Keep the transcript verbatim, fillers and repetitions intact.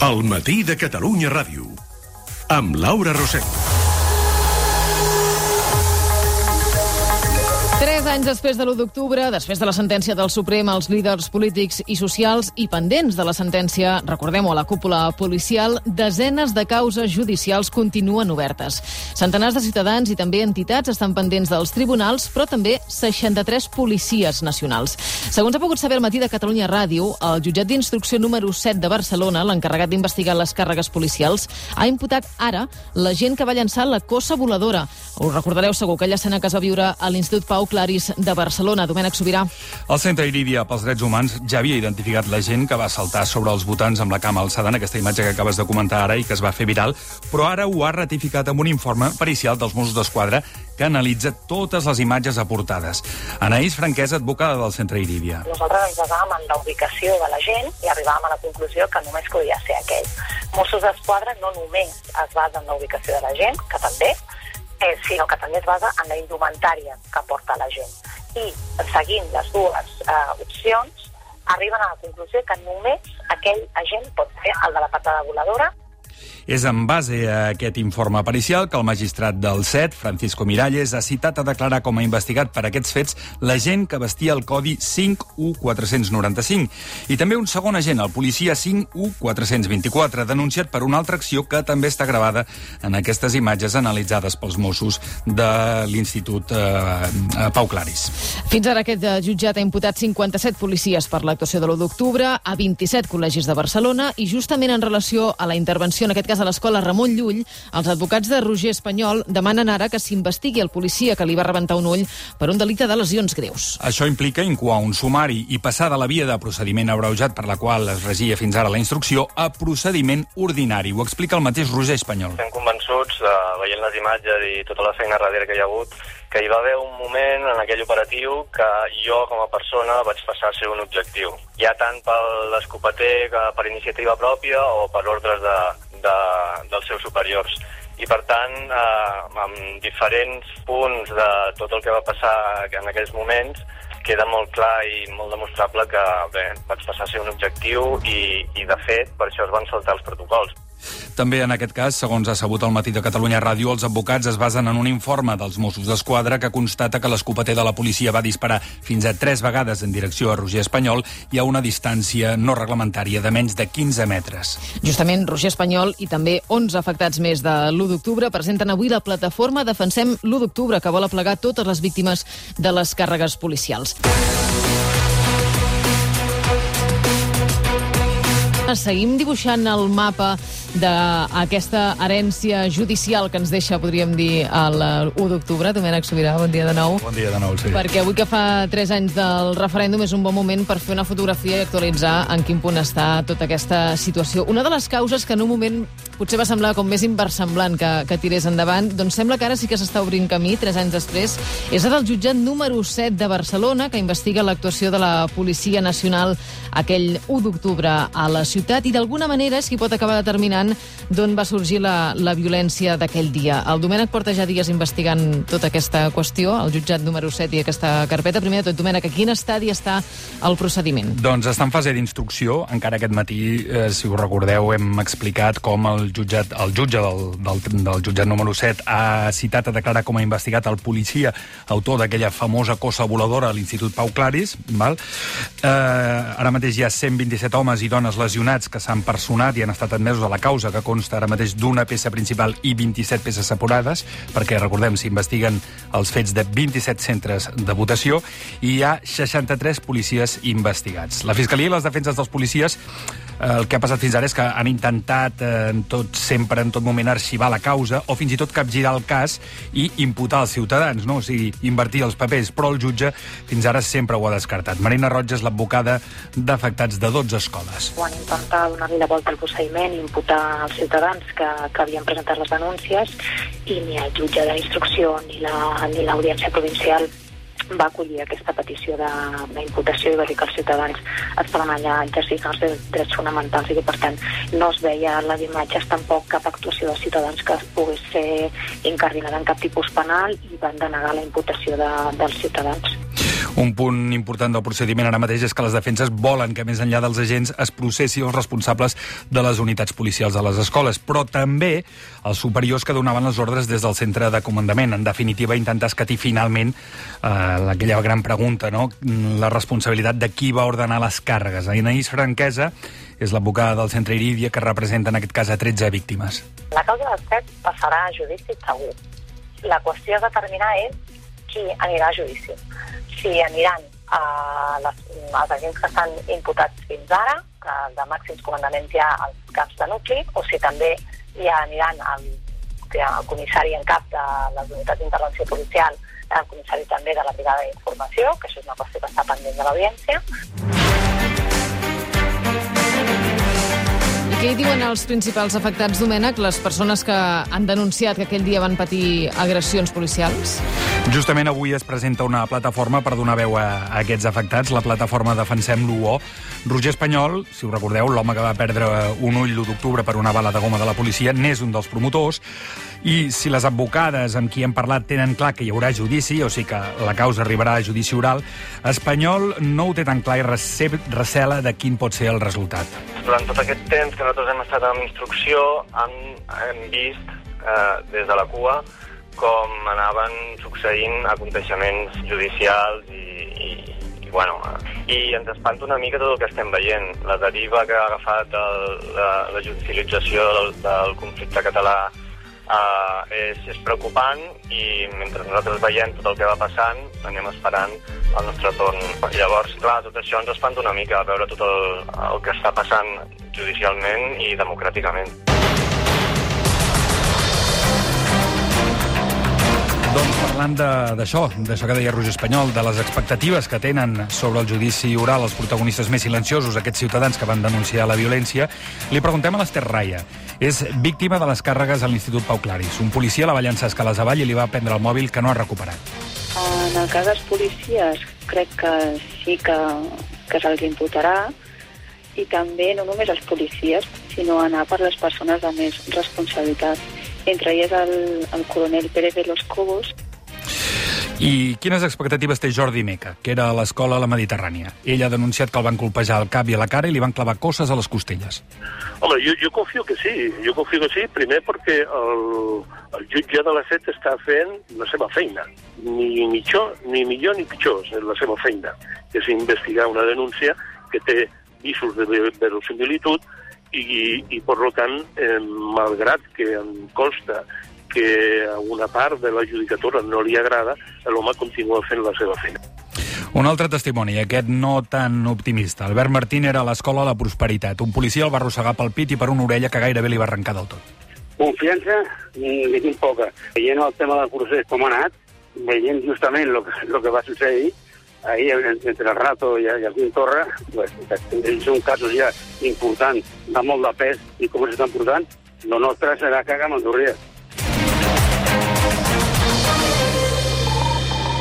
El matí de Catalunya Ràdio, amb Laura Rosell. Tres anys després de l'u d'octubre, després de la sentència del Suprem, els líders polítics i socials i pendents de la sentència, recordem-ho, a la cúpula policial, desenes de causes judicials continuen obertes. Centenars de ciutadans i també entitats estan pendents dels tribunals, però també seixanta-tres policies nacionals. Segons ha pogut saber el matí de Catalunya Ràdio, el jutjat d'instrucció número set de Barcelona, l'encarregat d'investigar les càrregues policials, ha imputat ara la gent que va llançar la cossa voladora. Us recordareu segur aquella escena que es va viure a l'Institut Pau Claris de Barcelona. Domènec Sobirà. El Centre Irídia pels Drets Humans ja havia identificat la gent que va saltar sobre els votants amb la cama alçada en aquesta imatge que acabes de comentar ara i que es va fer viral, però ara ho ha ratificat amb un informe pericial dels Mossos d'Esquadra que analitza totes les imatges aportades. Anaïs Franquesa, advocada del Centre Irídia. Nosaltres ens basàvem en la ubicació de la gent i arribàvem a la conclusió que només podia ser aquell. Mossos d'Esquadra no només es basa en la ubicació de la gent, que també, Eh, sinó que també es basa en la indumentària que porta la gent. I seguint les dues eh, opcions, arriben a la conclusió que només aquell agent pot ser el de la patada voladora. És en base a aquest informe pericial que el magistrat del S E T, Francisco Miralles, ha citat a declarar com a investigat per aquests fets l'agent que vestia el codi cinc u quatre nou cinc i també un segon agent, el policia cinc u quatre dos quatre, denunciat per una altra acció que també està gravada en aquestes imatges analitzades pels Mossos de l'Institut eh, Pau Claris. Fins ara aquest jutjat ha imputat cinquanta-set policies per l'actuació de l'u d'octubre a vint-i-set col·legis de Barcelona i justament en relació a la intervenció, en aquest cas a l'escola Ramon Llull, els advocats de Roger Espanyol demanen ara que s'investigui el policia que li va rebentar un ull per un delicte de lesions greus. Això implica incoar un sumari i passar de la via de procediment abreujat per la qual es regia fins ara la instrucció a procediment ordinari. Ho explica el mateix Roger Espanyol. Estem convençuts, eh, veient les imatges i tota la feina darrere que hi ha hagut, que hi va haver un moment en aquell operatiu que jo, com a persona, vaig passar a ser un objectiu. Ja tant per l'escopeter que per iniciativa pròpia o per ordres de, de, dels seus superiors. I, per tant, eh, amb diferents punts de tot el que va passar en aquells moments, queda molt clar i molt demostrable que bé, vaig passar a ser un objectiu i, i, de fet, per això es van saltar els protocols. També en aquest cas, segons ha sabut el matí de Catalunya Ràdio, els advocats es basen en un informe dels Mossos d'Esquadra que constata que l'escopeter de la policia va disparar fins a tres vegades en direcció a Roger Espanyol i a una distància no reglamentària de menys de quinze metres. Justament Roger Espanyol i també onze afectats més de l'u d'octubre presenten avui la plataforma Defensem l'u d'octubre, que vol aplegar totes les víctimes de les càrregues policials. Seguim dibuixant el mapa d'aquesta herència judicial que ens deixa, podríem dir, l'u d'octubre. Domènec Sobirà, bon dia de nou. Bon dia de nou, sí. Perquè avui que fa tres anys del referèndum és un bon moment per fer una fotografia i actualitzar en quin punt està tota aquesta situació. Una de les causes que en un moment potser va semblar com més inversemblant que, que tirés endavant, doncs sembla que ara sí que s'està obrint camí, tres anys després, és la del jutjat número set de Barcelona, que investiga l'actuació de la Policia Nacional aquell u d'octubre a la ciutat i d'alguna manera és qui pot acabar determinant d'on va sorgir la, la violència d'aquell dia. El Domènec porta ja dies investigant tota aquesta qüestió, el jutjat número set i aquesta carpeta. Primer de tot, Domènec, a quin estadi està el procediment? Doncs està en fase d'instrucció. Encara aquest matí, eh, si us recordeu, hem explicat com el jutjat, el jutge del, del, del jutjat número set ha citat a declarar com a investigat el policia autor d'aquella famosa cossa voladora a l'Institut Pau Claris. Val? Eh, ara mateix hi ha cent vint-i-set homes i dones lesionats que s'han personat i han estat admesos a la causa, que consta ara mateix d'una peça principal i vint-i-set peces separades, perquè, recordem, s'investiguen els fets de vint-i-set centres de votació i hi ha seixanta-tres policies investigats. La Fiscalia i les defenses dels policies, el que ha passat fins ara és que han intentat eh, en tot, sempre, en tot moment, arxivar la causa o fins i tot capgirar el cas i imputar els ciutadans, no? O sigui, invertir els papers, però el jutge fins ara sempre ho ha descartat. Marina Roig és l'advocada d'afectats de dotze escoles. Van intentar donar-li la volta al procediment i imputar als ciutadans que, que havien presentat les denúncies i ni el jutge d'instrucció ni la, ni l'audiència provincial va acollir aquesta petició d'imputació i va dir que els ciutadans estaven allà exercint els drets fonamentals i que, per tant, no es veia a les imatges tampoc cap actuació dels ciutadans que pogués ser incardinada en cap tipus penal i van denegar la imputació de, dels ciutadans. Un punt important del procediment ara mateix és que les defenses volen que més enllà dels agents es processi els responsables de les unitats policials a les escoles, però també els superiors que donaven les ordres des del centre de comandament. En definitiva, intentar escatir finalment eh, aquella gran pregunta, no? La responsabilitat de qui va ordenar les càrregues. Anaïs Franquesa és l'advocada del Centre Irídia que representa en aquest cas a tretze víctimes. La causa dels fets passarà a judici segur. La qüestió a determinar és qui anirà a judici. Si aniran a les, als agents que estan imputats fins ara, que de màxims comandaments hi ha als caps de nucli, o si també ja aniran al, al comissari en cap de les unitats d'intervenció policial, al comissari també de la brigada d'informació, que això és una qüestió que està pendent de l'audiència. Què hi diuen els principals afectats, Domènec, les persones que han denunciat que aquell dia van patir agressions policials? Justament avui es presenta una plataforma per donar veu a aquests afectats, la plataforma Defensem l'U O. Roger Espanyol, si ho recordeu, l'home que va perdre un ull l'u d'octubre per una bala de goma de la policia, n'és un dels promotors, i si les advocades amb qui hem parlat tenen clar que hi haurà judici, o sigui que la causa arribarà a judici oral, Espanyol no ho té tan clar i recela de quin pot ser el resultat. Durant tot aquest temps que nosaltres hem estat amb instrucció, hem, hem vist eh, des de la cua com anaven succeint aconteixements judicials i, i, i, bueno, i ens espanta una mica tot el que estem veient. La deriva que ha agafat el, la, la judicialització del, del conflicte català eh, és, és preocupant i mentre nosaltres veiem tot el que va passant anem esperant el nostre torn. Llavors, clar, tot això ens espanta una mica veure tot el, el que està passant judicialment i democràticament. Doncs parlant d'això, d'això que deia Roger Espanyol, de les expectatives que tenen sobre el judici oral els protagonistes més silenciosos, aquests ciutadans que van denunciar la violència, li preguntem a l'Ester Raya. És víctima de les càrregues a l'Institut Pau Claris. Un policia la va llançar escales avall i li va prendre el mòbil que no ha recuperat. En el cas dels policies crec que sí que, que se'ls imputarà i també no només els policies, sinó anar per les persones de més responsabilitat. Entre elles el, el coronel Pérez de los Cobos. I quines expectatives té Jordi Meca, que era a l'escola a la Mediterrània? Ell ha denunciat que el van colpejar al cap i a la cara i li van clavar cosses a les costelles. Home, jo, jo confio que sí, jo confio que sí, primer perquè el, el jutge de la set està fent la seva feina. Ni millor, ni millor ni pitjor és la seva feina, que és investigar una denúncia que té visos de verosimilitud i, i per tant, eh, malgrat que em consta que a una part de la judicatura no li agrada, l'home continua fent la seva feina. Un altre testimoni, aquest no tan optimista. Albert Martín era a l'escola La Prosperitat. Un policia el va arrossegar pel pit i per una orella que gairebé li va arrencar del tot. Confiança, ni tinc poca. Veient el tema del procés com ha anat, veient justament el que, lo que va succeir, ahí entre el Rato i el Quim Torra, pues, són casos ja importants, de molt de pes, i com s'estan portant, lo nostre serà cagar Mandurria.